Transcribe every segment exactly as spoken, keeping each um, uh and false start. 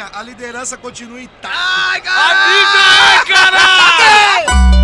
Rainha, a liderança continua intacta. Ai, caralho! caralho!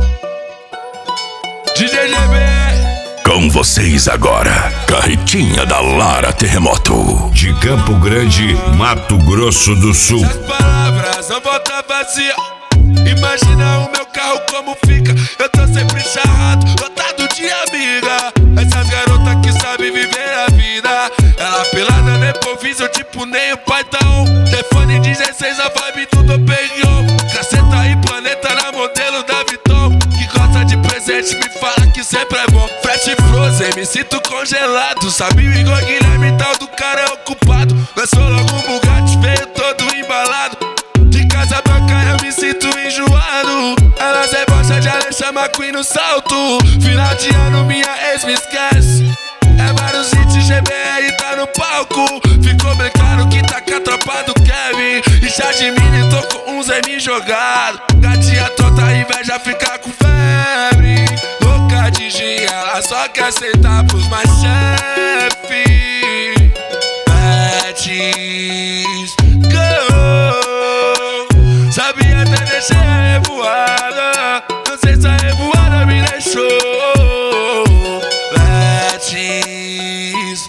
D J G B. Com vocês agora, Carretinha da Lara Terremoto. De Campo Grande, Mato Grosso do Sul. Essas palavras não voltam vazia. Imagina o meu carro como fica. Eu tô sempre charrado, lotado de amiga. Essas garotas que sabem viver a vida. Ela pelada no improviso, tipo nem o Python. Telefone dezesseis, a vibe tudo pegou. Caceta e planeta na modelo da Viton. Que gosta de presente, me fala que sempre é bom. Fresh frozen, me sinto congelado. Sabe o Igor Guilherme, tal do cara é ocupado. Lançou logo um Bugatti, veio todo embalado. De Casa Branca eu me sinto enjoado. Elas debocham de Alexandre McQueen no salto. Final de ano minha ex me esquece. É vários hits, G B R tá no palco. Ficou bem claro que tá com a tropa do Kevin. E já de mini tô com uns M jogado. Gatinha tonta, inveja fica com febre. Louca de gin, ela só quer sentar pros mais chefe. Betis, go. Sabia até deixar a revoada. Não sei se a revoada me deixou. Betis,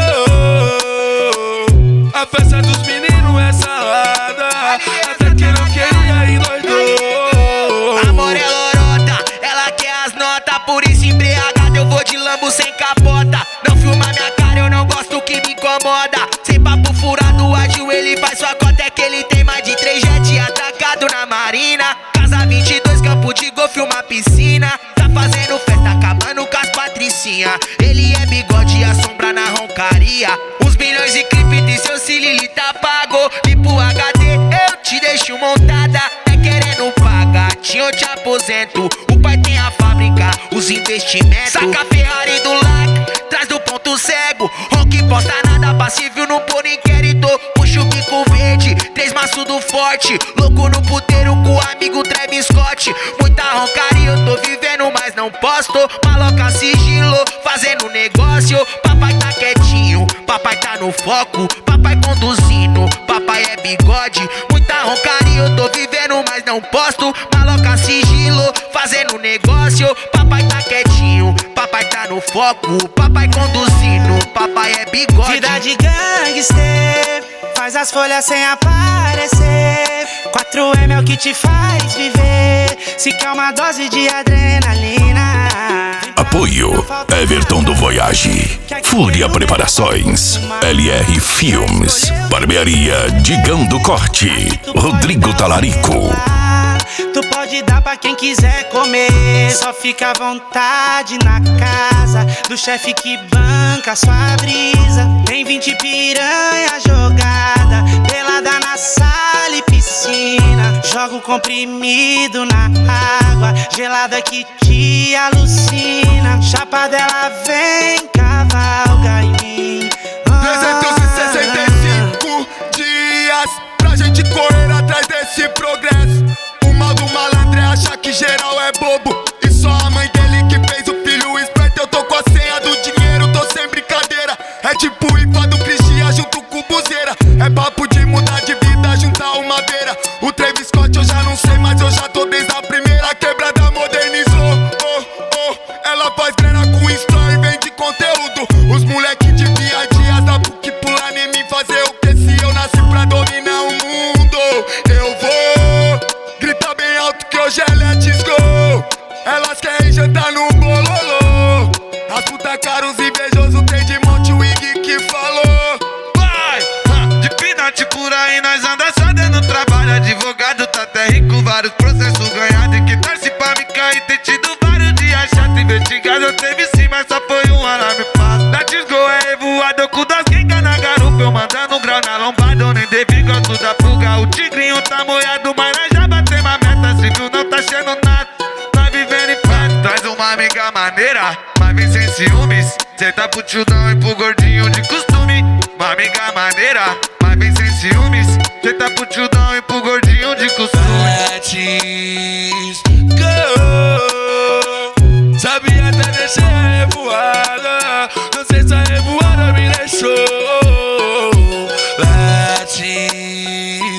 go. A festa dos meninos é salada. Até que não queria e doidou. Amor é lorota, ela quer as notas. Por isso embriagado eu vou de lambo sem capota. Não filma minha cara, eu não gosto que me incomoda. Sem papo furado, ágil ele faz sua cota. É que ele tem mais de três jet atacado na marina. Casa vinte e dois, campo de golfe, uma piscina. Tá fazendo festa, acabando com as patricinha. Ele é bigode e a sombra na roncaria. Uns bilhões de clipe de seu Cilili tá pago. E pro H D eu te deixo montada. É querendo pagar, eu te aposento. O pai tem a fábrica, os investimentos. Saca a Ferrari do Lac, traz do ponto cego. Ronque posta nada, passível não por inquérito. Puxa o bico verde, três maços do forte. Louco no puteiro com o amigo Travis Scott. Muita roncaria, eu tô vivendo, mas não posto. Maloca sigilo, fazendo negócio. Papai tá quietinho, papai tá no foco. Papai conduzindo, papai é bigode. Muita roncaria, eu tô vivendo, mas não posto. Maloca sigilo, fazendo negócio. Papai tá quietinho, papai tá no foco. Papai conduzindo, papai é bigode. Vida de gangster, faz as folhas sem aparecer. quatro M é o que te faz viver. Se quer uma dose de adrenalina. Apoio Everton do Voyage, Fúria Preparações, L R Filmes, Barbearia Digão do Corte, Rodrigo Talarico. Tu pode dar pra quem quiser comer. Só fica à vontade na casa do chefe que banca sua brisa. Tem vinte piranha jogada, pelada na sala e piscina. Joga o comprimido na água gelada que te alucina. Chapa dela vem, cavalga em mim. trezentos e sessenta e cinco dias pra gente correr atrás desse progresso. O mal do malandro é achar que geral é bobo. E só a mãe dele que fez o filho esperto. Eu tô com a senha do dinheiro, tô sem brincadeira. É tipo I P A do Cristian junto com o Buzeira. É papo de mudar de vida, juntar uma beira. O Travis Scott eu já não sei, mas eu já tô desde a primeira. Quebrada modernizou, oh, oh. Ela faz grana com story, vende conteúdo. Os moleque de dia a dia dá pro que pular em mim. Fazer o que se eu nasci pra dominar o mundo. Eu vou grita bem alto que hoje é let's go. Elas querem jantar no bololô. As puta caros invejosos tem de monte o Iggy que falou. Vai, ha, de pinate por aí nós anda só dando trabalho. Advogado tá até rico, vários processos ganhados. E que torce pra me cair, tem tido vários dias chato. Investigado eu teve sim, mas só foi um alarme fácil. Let's go é revoado com das quengas na garupa. Eu mandando grau na lombada, eu nem devi gosto da fuga. O tigrinho tá moiado, mas nós já batemos a meta. Civil não tá achando nada, tá vivendo em festa. Traz uma amiga maneira, mas vem sem ciúmes. Cê tá pro tildão e pro gordinho de costume. Uma amiga maneira, mas vem sem ciúmes. Cê tá pro tildão e pro gordinho de costume. Let's go. Sabia até deixar a revoada. Não sei se a revoada me deixou. Let's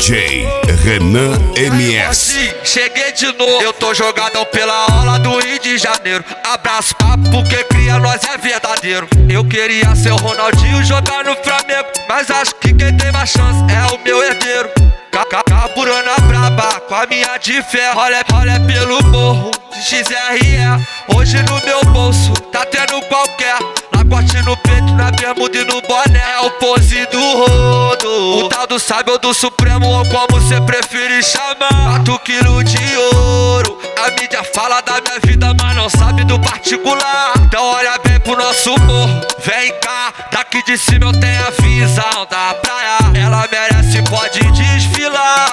J Renan M S. Assim, cheguei de novo, eu tô jogadão pela aula do Rio de Janeiro. Abraço papo porque cria nós é verdadeiro. Eu queria ser o Ronaldinho jogar no Flamengo, mas acho que quem tem mais chance é o meu herdeiro. Caburana braba com a minha de ferro. Olha, olha pelo morro de X R E. Hoje no meu bolso tá tendo qualquer lagote no peito, na bermuda e no boné. É o pose do rodo, o tal do sábio do Supremo, ou como cê preferir chamar. Quatro quilos de ouro, a mídia fala da minha vida, mas não sabe do particular. Então olha bem pro nosso morro, vem cá. Daqui de cima eu tenho a visão da praia. Ela merece, pode desfilar.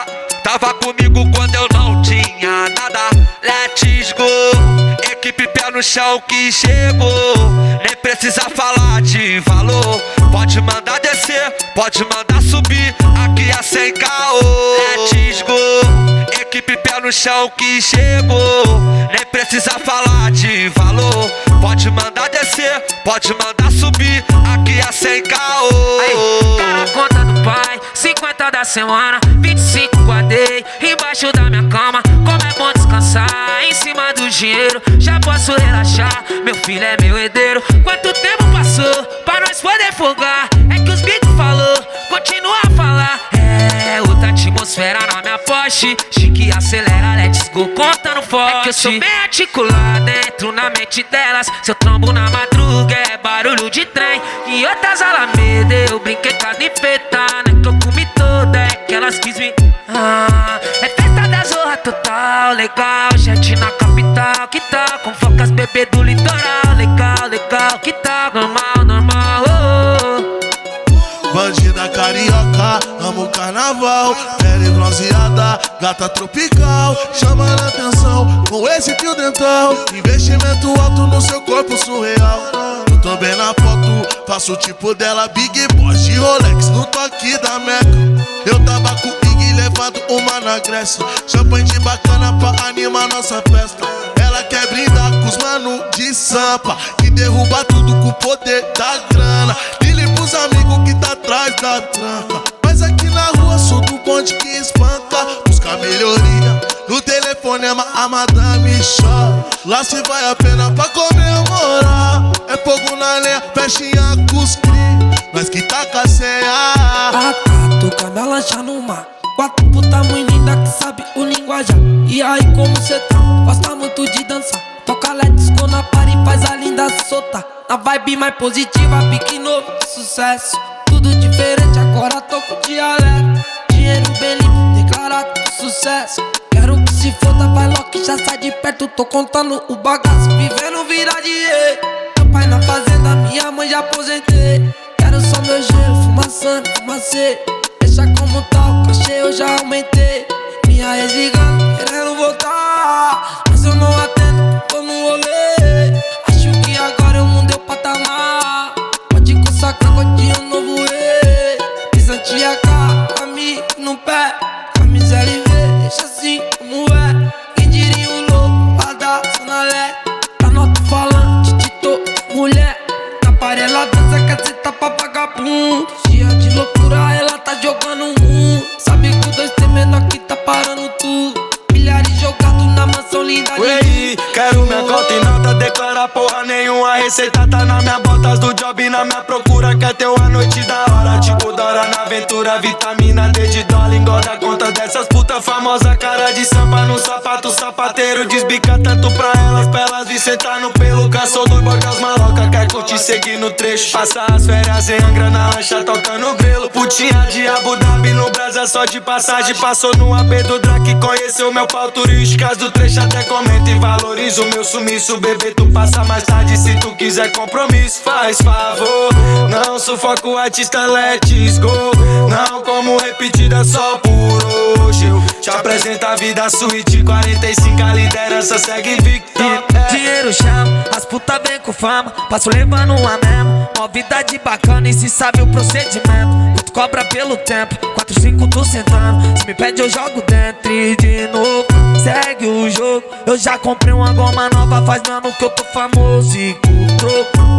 Tava comigo quando eu não tinha nada. Let's go, equipe pé no chão que chegou. Nem precisa falar de valor. Pode mandar descer, pode mandar subir. Aqui é sem caô. Let's go, equipe pé no chão que chegou. Nem precisa falar de valor. Pode mandar descer, pode mandar subir. Aqui é sem caô. Aí, tá na conta do pai, cinquenta da semana, vinte e cinco guardei embaixo da minha cama. Como é bom descansar em cima do dinheiro. Já posso relaxar, meu filho é meu herdeiro. Quanto tempo passou pra nós poder folgar? É que os beats falou, continua a falar. É outra atmosfera na minha Porsche. Chique acelera, let's go, contando forte. É que eu sou bem articulado, entro na mente delas. Seu trombo na madruga é barulho de trem. E outras alameda eu brinquei com as enfeitadas. Que eu comi toda, é que elas quis me... Ah, é festa da zorra total, legal. Gente na capital, que tal? Com focas bebê do litoral, legal, legal, que tal? Normal, normal, oh, oh. Bandida carioca, amo carnaval. Pele bronzeada, gata tropical. Chamando a atenção com esse fio dental. Investimento alto no seu corpo surreal. Eu tô bem na foto, faço o tipo dela. Big Boss de Rolex no toque da Meca. Eu tava com o Big levando uma na Grécia. Champanhe de bacana pra animar nossa festa. Ela quer brindar com os mano de Sampa, que derruba tudo com o poder da grana. Lili pros amigos que tá atrás da tranca. Mas aqui na rua sou do bonde que espanca. Busca melhoria, no telefonema a madame chora. Lá se vai a pena pra comemorar. É fogo na lenha, festinha com os cri. Nós que tá com a senha. Ah tá, tocando a lancha no mar. Quatro puta muito linda que sabe o linguajar. E aí como cê tá? Gosta muito de dançar. Toca let's go na party, faz a linda soltar. Na vibe mais positiva, pique novo, sucesso. Tudo diferente, agora tô com dialeto. Dinheiro bem limpo, declarado sucesso. Quero que se foda, vai logo que já sai de perto. Tô contando o bagaço, vivendo vida de rei. Meu pai na fazenda, minha mãe já aposentei. Quero só meu gelo, fumaçando, fumacê. Deixa como tá, o cachê eu já aumentei. Minha ex ligando, querendo voltar, mas eu não atendo, tô no rolê. Acho que agora eu mudei o patamar. Pode consagrar, pode um novo rei. Pisantia K, amigo no pé. Camisa L V, deixa assim como é. Quem diria um louco lá da Zona Leste. Tá nota falante de toda mulher. Na parede ela dança, quer sentar pra vagabundo. Dia de loucura, ela tá jogando um mundo. Sabe que o dois tem menor que tá parando tudo. Milhares jogados na mansão linda de Ué, quero minha conta e nota, declara porra nenhuma. A receita tá na minha botas do job, na minha procura. Quer ter uma noite da hora, tipo Dora na aventura. Vitamina D de dólar, engorda a conta dessas puta famosa. Cara de sampa no sapato, sapateiro desbica tanto pra elas, pra elas vir sentar no pelo. Caçou do borgas maloca, quer curtir, seguir no trecho. Passa as férias em Angra na lancha, tocando grelo. Putinha de Abu Dhabi no brasa só de passagem. Passou no A B do Drake, conheceu meu pau turísticas do trecho. Até comenta e valoriza o meu sumiço. Bebê, tu passa mais tarde se tu quiser compromisso. Faz favor, não sufoca o artista, let's go. Não como repetida só por hoje. Eu te apresento a vida suíte, quarenta e cinco a liderança segue invicto. Dinheiro chama, as puta vem com fama. Passo levando uma mesmo. Uma vida de bacana e se sabe o procedimento. Tu cobra pelo tempo, quatro, cinco tu sentando. Se me pede eu jogo dentro e de novo segue o jogo. Eu já comprei uma goma nova, faz ano que eu tô famoso e com troco.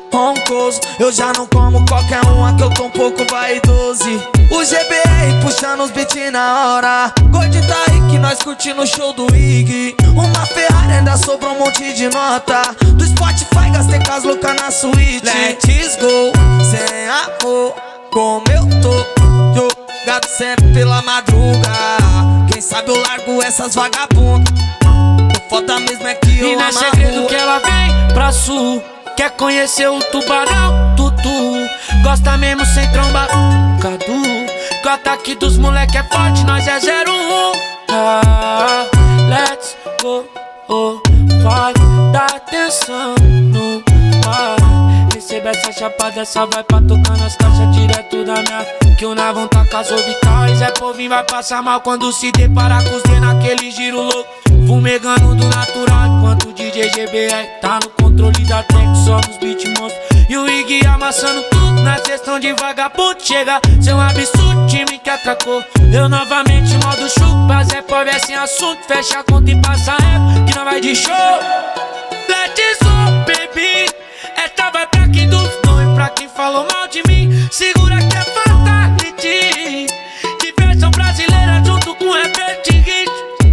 roncoso. Eu já não como qualquer uma que eu tô um pouco vaidoso. O G B R puxando os beats na hora. Gordinho tá aí que nós curtindo o show do Iggy. Uma Ferrari ainda sobrou um monte de nota. Do Spotify gastei com as loucas na suíte. Let's go, sem amor, como eu tô. Jogado sempre pela madruga. Quem sabe eu largo essas vagabundas. O foda mesmo é que eu E não é amo segredo que ela vem pra sul. Quer conhecer o tubarão, tutu. Gosta mesmo sem tromba, Cadu. Que o ataque dos moleque é forte, nós é zero um. Ah, let's go, oh, vai, dá atenção no ar. Recebe essa chapada, essa vai pra tocar nas caixas direto da minha. Que o Navão tá com as orbicais. É povinho, vai passar mal quando se deparar com os D naquele giro louco. Fumegando do natural, enquanto o D J G B R tá no controle da tech, somos beat monstro. E o Iggy amassando tudo na sessão de vagabundo. Chega, seu absurdo, time que atracou. Eu novamente modo chupa, Zé pobre é sem assunto. Fecha a conta e passa rap, que não vai de show. Let's go, baby. Esta vai pra quem duvidou e pra quem falou mal de mim. Segura que é fatality. Diversão brasileira junto com Herbert Hit.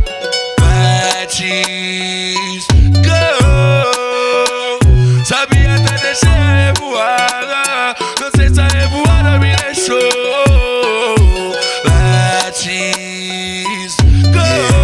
Let's go. Sabia até descer a revoada. Não sei se a revoada me deixou. Let's go.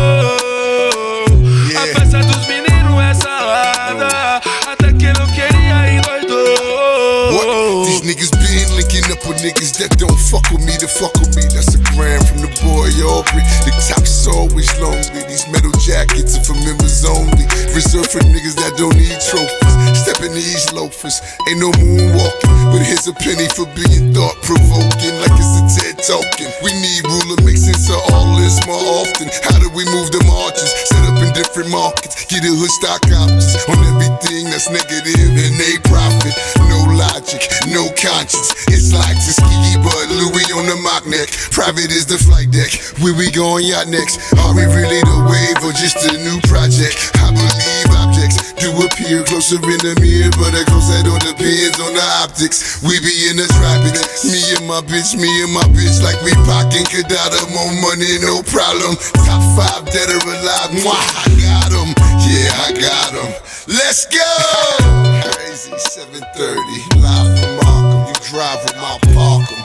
Yeah. Yeah. A festa dos meninos é salada. Até que não queria endoidou. These niggas been linking up with niggas that don't fuck with me to fuck with me. That's a gram from the boy Aubrey. The top is always lonely. These metal jackets are for members only. Reserved for niggas that don't need trophies. Stepping these loafers, ain't no moonwalking. But here's a penny for being thought-provoking, like it's a TED talking. We need ruler, make sense of all this more often. How do we move the margins? Set up in different markets. Get a hood stock options on everything that's negative and they profit. No logic, no conscience. It's like Tuskegee, but Louis on the mock neck. Private is the flight deck. Where we going yacht next? Are we really the wave or just a new project? I believe objects do appear closer in the mirror, but of course that all depends on the optics. We be in the tropics, me and my bitch, me and my bitch, like we pockin' Kadada, more money, no problem. Top five dead or alive, mwah, I got 'em, yeah, I got 'em. Let's go! Crazy seven thirty, live from Markham, you drive 'em, I'll park 'em.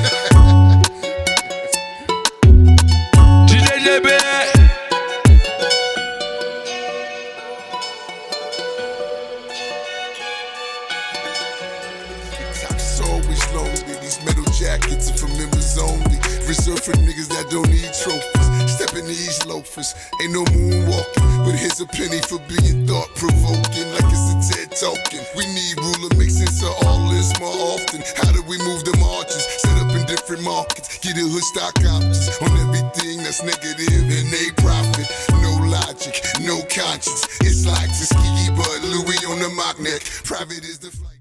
D J G B R. Always lonely, these metal jackets are for members only. Reserved for niggas that don't need trophies. Stepping these loafers, ain't no moonwalking. But here's a penny for being thought-provoking, like it's a TED talking. We need ruler, make sense of all this more often. How do we move the margins? Set up in different markets. Get a hood stock options on everything that's negative and they profit. No logic, no conscience. It's like Tuskegee, but Louis on the mock neck. Private is the flight.